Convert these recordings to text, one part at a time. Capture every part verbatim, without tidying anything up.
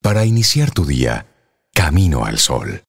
para iniciar tu día camino al sol.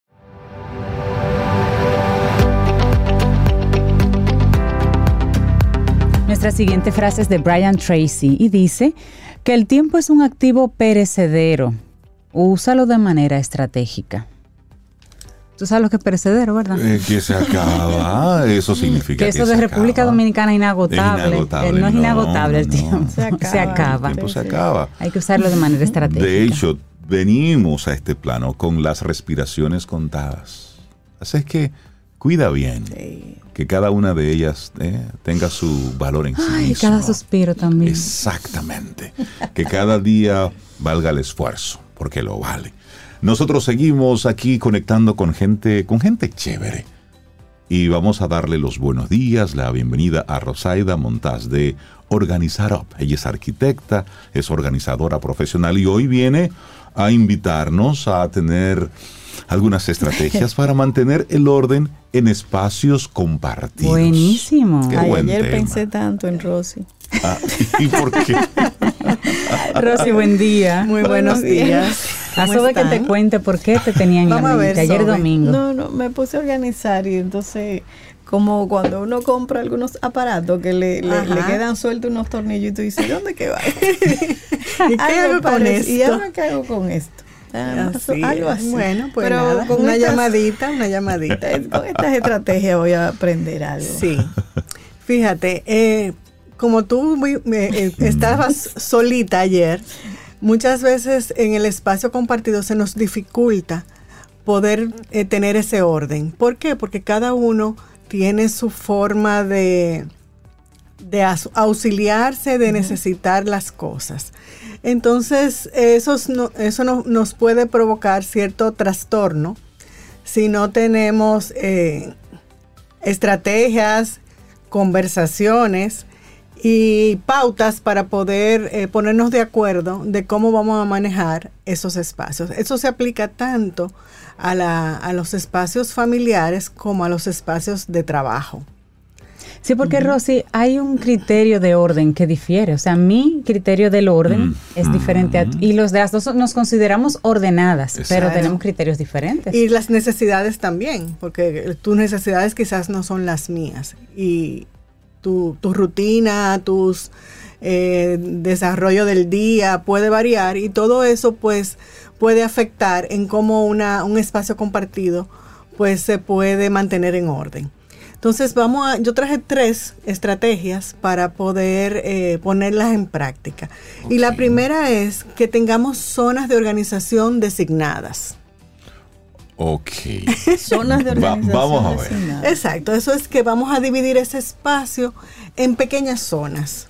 Nuestra siguiente frase es de Brian Tracy y dice que el tiempo es un activo perecedero. Úsalo de manera estratégica. Tú sabes lo que es perecedero, ¿verdad? Eh, que se acaba. Eso significa que eso que de se República acaba. Dominicana inagotable. Es inagotable. No es inagotable no, el tiempo. no. Se acaba. Se acaba. El tiempo se acaba. Hay que usarlo de manera estratégica. De hecho, venimos a este plano con las respiraciones contadas. Así es que cuida bien. Sí. Que cada una de ellas eh, tenga su valor en sí Ay, mismo. cada suspiro también. Exactamente. Que cada día valga el esfuerzo, porque lo vale. Nosotros seguimos aquí conectando con gente, con gente chévere. Y vamos a darle los buenos días, la bienvenida a Rosaida Montaz de Organizar Up. Ella es arquitecta, es organizadora profesional y hoy viene a invitarnos a tener algunas estrategias para mantener el orden en espacios compartidos. Buenísimo. Qué Ay, buen ayer tema. pensé tanto en Rosy. Ah, ¿y por qué? Rosy, buen día. Muy buenos días. A Sobe que te cuente por qué te tenían en Vamos la a mente ver, ayer Sobe. domingo. No, no, me puse a organizar y entonces, como cuando uno compra algunos aparatos que le, le, le quedan sueltos unos tornillos y tú dices, ¿dónde que va? ¿Y qué hago con esto? ¿Y ahora qué hago con esto? Ah, así algo así. Bueno, pues Pero nada, con una estas, llamadita, una llamadita. Con estas estrategias voy a aprender algo. Sí. Fíjate, eh, como tú muy, eh, estabas solita ayer, muchas veces en el espacio compartido se nos dificulta poder eh, tener ese orden. ¿Por qué? Porque cada uno tiene su forma de, de auxiliarse, de necesitar las cosas. Entonces, eso, no, eso no, nos puede provocar cierto trastorno si no tenemos eh, estrategias, conversaciones y pautas para poder eh, ponernos de acuerdo de cómo vamos a manejar esos espacios. Eso se aplica tanto a, la, a los espacios familiares como a los espacios de trabajo. Sí, porque uh-huh. Rosy, hay un criterio de orden que difiere. O sea, mi criterio del orden uh-huh. es diferente a, y los de las dos nos consideramos ordenadas, exacto, pero tenemos criterios diferentes. Y las necesidades también, porque tus necesidades quizás no son las mías. Y tu, tu rutina, tus eh, desarrollo del día puede variar y todo eso pues puede afectar en cómo una, un espacio compartido pues se puede mantener en orden. Entonces vamos a, yo traje tres estrategias para poder eh, ponerlas en práctica. Okay. Y la primera es que tengamos zonas de organización designadas. Ok. Zonas de organización Va, vamos a ver. designadas. Exacto, eso es que vamos a dividir ese espacio en pequeñas zonas.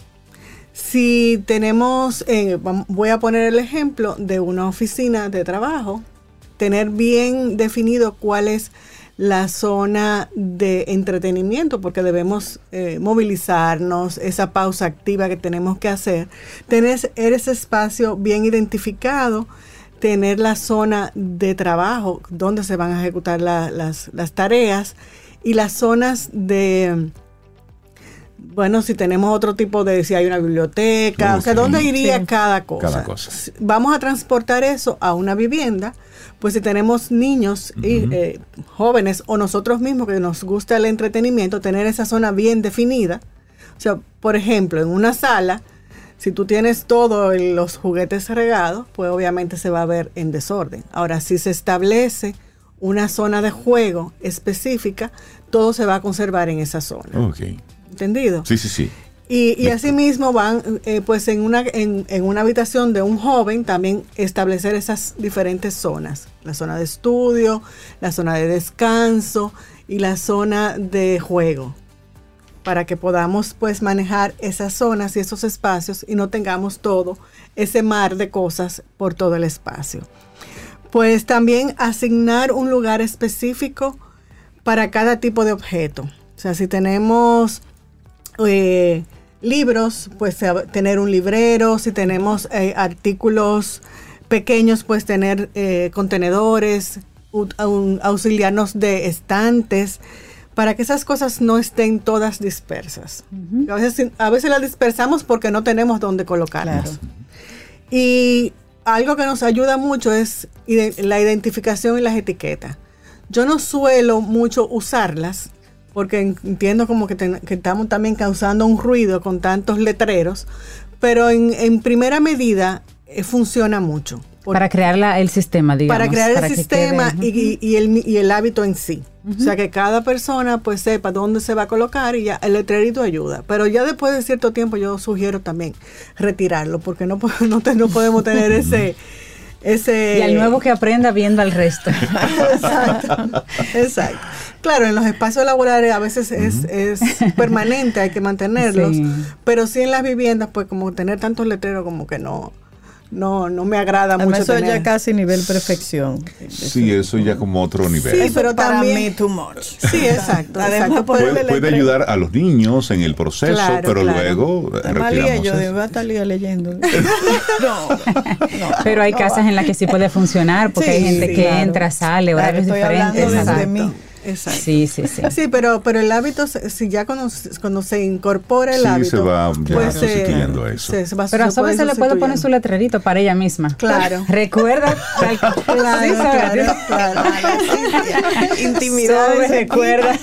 Si tenemos, eh, voy a poner el ejemplo de una oficina de trabajo, tener bien definido cuál es la zona de entretenimiento, porque debemos eh, movilizarnos, esa pausa activa que tenemos que hacer, tener ese espacio bien identificado, tener la zona de trabajo donde se van a ejecutar la, las, las tareas y las zonas de, bueno, si tenemos otro tipo de, si hay una biblioteca, okay, o sea, ¿dónde iría sí. cada cosa? Cada cosa. Vamos a transportar eso a una vivienda. Pues si tenemos niños uh-huh. y eh, jóvenes o nosotros mismos que nos gusta el entretenimiento, tener esa zona bien definida. O sea, por ejemplo, en una sala, si tú tienes todos los juguetes regados, pues obviamente se va a ver en desorden. Ahora, si se establece una zona de juego específica, todo se va a conservar en esa zona. Ok. ¿Entendido? Sí, sí, sí. Y, y asimismo van, eh, pues en una, en, en una habitación de un joven también establecer esas diferentes zonas. La zona de estudio, la zona de descanso y la zona de juego. Para que podamos pues manejar esas zonas y esos espacios y no tengamos todo ese mar de cosas por todo el espacio. Pues también asignar un lugar específico para cada tipo de objeto. O sea, si tenemos Eh, libros, pues tener un librero. Si tenemos eh, artículos pequeños, pues tener eh, contenedores, un, un, auxiliarnos de estantes, para que esas cosas no estén todas dispersas. Uh-huh. A veces, a veces las dispersamos porque no tenemos dónde colocarlas. Claro. Y algo que nos ayuda mucho es ide- la identificación y las etiquetas. Yo no suelo mucho usarlas porque entiendo como que, ten, que estamos también causando un ruido con tantos letreros, pero en, en primera medida eh, funciona mucho. Por, para crear la, el sistema, digamos. Para crear para el sistema quede, y, y, el, y el hábito en sí. Uh-huh. O sea, que cada persona pues sepa dónde se va a colocar y ya el letrerito ayuda. Pero ya después de cierto tiempo yo sugiero también retirarlo porque no, no, te, no podemos tener ese... ese y al nuevo que aprenda viendo al resto. Exacto, exacto. Claro, en los espacios laborales a veces es, uh-huh. es permanente, hay que mantenerlos, sí. Pero sí en las viviendas, pues como tener tantos letreros como que no... No, no me agrada Además, mucho eso tener. ya casi nivel perfección. Sí, eso ya como otro nivel. Sí, eso pero para también mí too much. Sí, exacto. Además, exacto. Puede, puede ayudar a los niños en el proceso, claro, pero claro. luego Además, retiramos yo eso. de Batalía leyendo. no, no, pero hay no casas va. en las que sí puede funcionar porque Sí, hay gente sí, que claro. entra, sale, Claro, horarios estoy diferentes. hablando desde mí. Exacto. Sí, sí, sí. Sí, pero, pero el hábito, si ya cuando, cuando se incorpora el sí, hábito, se va ya pues sustituyendo a eso. Se, se va, pero a se puede Sobe se le puede poner sustituyendo. su letrerito para ella misma. Claro. Recuerda. Claro, sí, claro, claro. Intimidad. Sobe, recuerda.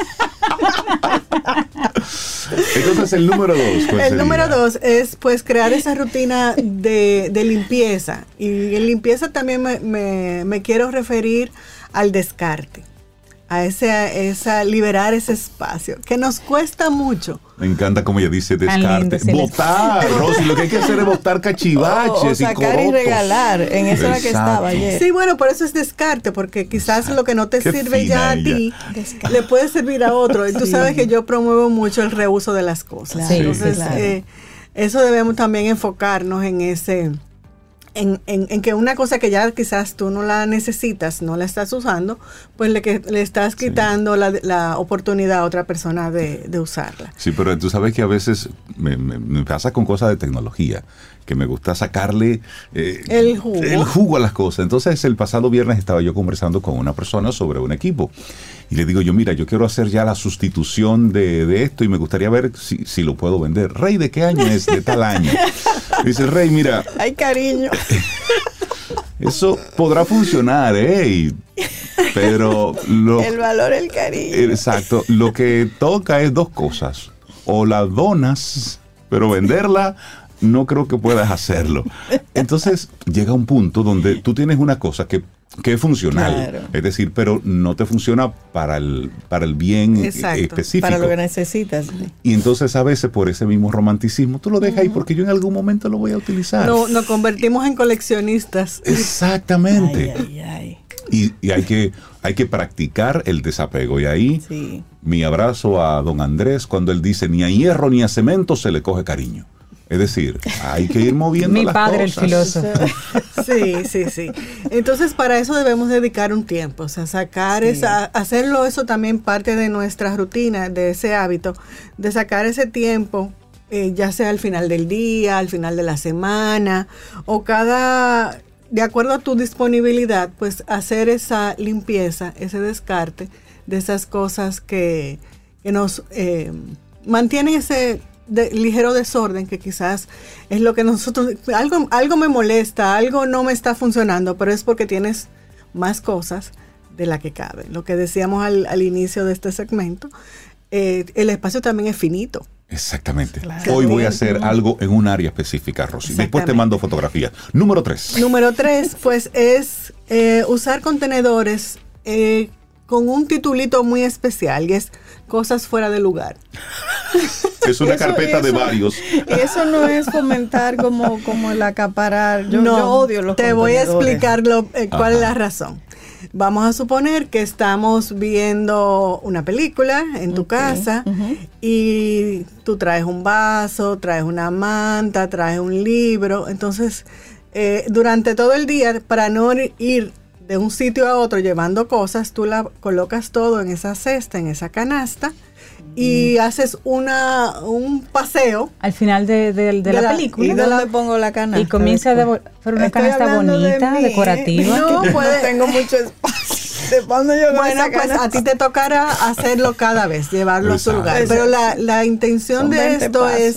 Entonces el número dos. ¿cuál El sería? número dos es pues crear esa rutina de, de limpieza. Y en limpieza también me, me, me quiero referir al descarte. A ese, a esa liberar ese espacio, que nos cuesta mucho. Me encanta como ella dice Tan descarte. lindo, sí, Botar, Rosy, lo que hay que hacer es botar cachivaches O, o y sacar corotos. y regalar. En eso era que Exacto. estaba ayer. Sí, bueno, por eso es descarte, porque quizás Exacto. lo que no te Qué sirve fina ya a ella. ti, le puede servir a otro. Y tú Sí. sabes que yo promuevo mucho el reuso de las cosas. Sí, Entonces, sí, claro. eh, eso debemos también enfocarnos en ese... En, en, en que una cosa que ya quizás tú no la necesitas, no la estás usando, pues le, que, le estás quitando sí. la, la oportunidad a otra persona de, de usarla. Sí, pero tú sabes que a veces me, me, me pasa con cosas de tecnología, que me gusta sacarle eh, el, jugo. el jugo a las cosas. Entonces el pasado viernes estaba yo conversando con una persona sobre un equipo y le digo yo, mira, yo quiero hacer ya la sustitución de, de esto y me gustaría ver si, si lo puedo vender. Rey, ¿de qué año es? De tal año. Dice, Rey, mira... Ay, cariño. Eso podrá funcionar, ¿eh? Y, pero... Lo, el valor, el cariño. Exacto. Lo que toca es dos cosas. O la donas, pero venderla... no creo que puedas hacerlo. Entonces llega un punto donde tú tienes una cosa que, que es funcional, claro. Es decir, pero no te funciona para el, para el bien Exacto. específico. Para lo que necesitas. Y entonces a veces por ese mismo romanticismo tú lo dejas uh-huh. ahí porque yo en algún momento lo voy a utilizar. No, nos convertimos en coleccionistas. Exactamente. Ay, ay, ay. Y, y hay que hay que practicar el desapego. Y ahí sí. mi abrazo a don Andrés cuando él dice ni a hierro ni a cemento se le coge cariño. Es decir, hay que ir moviendo Mi las padre, cosas. el filósofo. Sí, sí, sí. Entonces, para eso debemos dedicar un tiempo. O sea, sacar sí. esa, hacerlo eso también parte de nuestra rutina, de ese hábito, de sacar ese tiempo, eh, ya sea al final del día, al final de la semana, o cada, de acuerdo a tu disponibilidad, pues hacer esa limpieza, ese descarte de esas cosas que, que nos eh, mantienen ese... de ligero desorden, que quizás es lo que nosotros, algo, algo me molesta, algo no me está funcionando, pero es porque tienes más cosas de la que cabe. Lo que decíamos al, al inicio de este segmento, eh, el espacio también es finito. Exactamente. Claro. Hoy voy a hacer algo en un área específica, Rosy. Después te mando fotografías. Número tres. Número tres, pues es eh, usar contenedores eh, con un titulito muy especial, y es cosas fuera de lugar. Es una eso, carpeta eso, de varios. Y eso no es fomentar como, como el acaparar. Yo, no, yo odio los te voy a contenedores. explicar lo, eh, cuál Ajá. es la razón. Vamos a suponer que estamos viendo una película en tu okay. casa uh-huh. y tú traes un vaso, traes una manta, traes un libro. Entonces, eh, durante todo el día, para no ir de un sitio a otro llevando cosas, tú la colocas todo en esa cesta, en esa canasta, y mm. haces una un paseo al final de, de, de, de la, la película. ¿Y dónde pongo la canasta? Y comienza a devol- por una Estoy canasta bonita, de mí, decorativa. No, puede, no tengo mucho espacio. ¿De cuándo yo bueno, pues a ti te tocará hacerlo cada vez, llevarlo Exacto. a su lugar. Pero la, la intención Son de esto pasos. es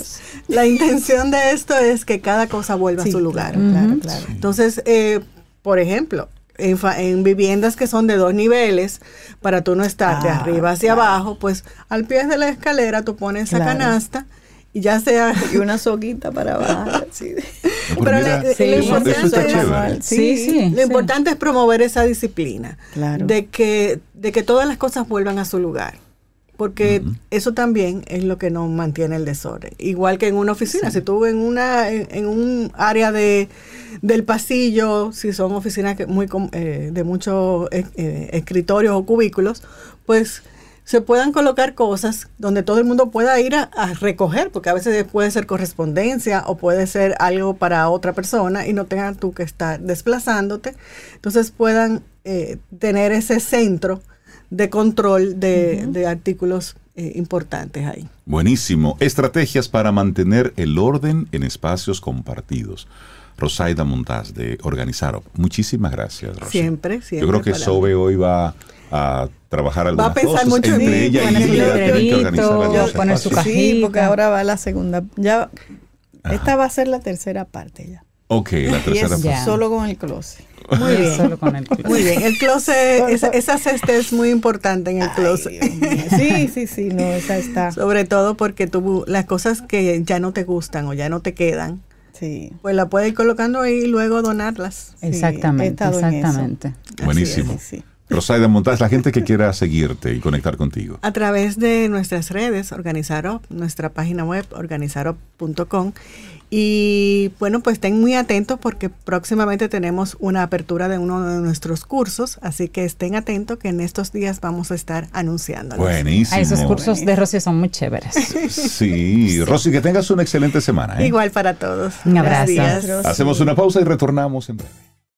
la intención de esto es que cada cosa vuelva Sí, a su lugar. claro, claro, Ujú. claro. Entonces, eh, por ejemplo, en, fa- en viviendas que son de dos niveles, para tú no estar de Ah, arriba hacia claro. abajo, pues al pie de la escalera tú pones esa Claro. canasta y ya sea... Y una soguita para bajar. Así. No, pero Pero mira, le- Sí, lo eso, importante eso está es- chévere. Sí, sí. Lo importante es promover esa disciplina, Claro. de que, de que todas las cosas vuelvan a su lugar, porque Ujú. eso también es lo que nos mantiene el desorden. Igual que en una oficina, si tú en una en, en un área de del pasillo, si son oficinas que muy com- eh, de muchos eh, eh, escritorios o cubículos, pues se puedan colocar cosas donde todo el mundo pueda ir a, a recoger, porque a veces puede ser correspondencia o puede ser algo para otra persona y no tengas tú que estar desplazándote. Entonces puedan eh, tener ese centro de control de, uh-huh. de artículos eh, importantes ahí. Buenísimo. Estrategias para mantener el orden en espacios compartidos. Rosaida Montaz de Organizaro. Muchísimas gracias, Rosy. Siempre, siempre. Yo creo que Sobe hoy va a trabajar algunas va a pensar cosas mucho entre en ella poner y su ella tienen que organizar letrerito, algunos poner su espacios. cajita. Sí, porque ahora va la segunda. Ya, Ajá. esta va a ser la tercera parte ya. Ok, la Y tercera es parte. Ya. solo con el closet. Muy bien. Solo con el Muy bien. El closet, esa, esa cesta es muy importante en el closet. Ay, Dios mío. Sí, sí, sí, no, esa está. Sobre todo porque tú, las cosas que ya no te gustan o ya no te quedan, Sí. pues la puedes ir colocando ahí y luego donarlas. he Exactamente, estado en eso. exactamente. Buenísimo. Sí, sí. Rosaida Montaz, la gente que quiera seguirte y conectar contigo. A través de nuestras redes, Organizarop, nuestra página web, organizarop punto com. Y bueno, pues estén muy atentos porque próximamente tenemos una apertura de uno de nuestros cursos, así que estén atentos que en estos días vamos a estar anunciándolos. Buenísimo. Ah, esos cursos de Rosy son muy chéveres. Sí, Rosy, que tengas una excelente semana. ¿eh? Igual para todos. Un abrazo. Buenos días. Rosy. Hacemos una pausa y retornamos en breve.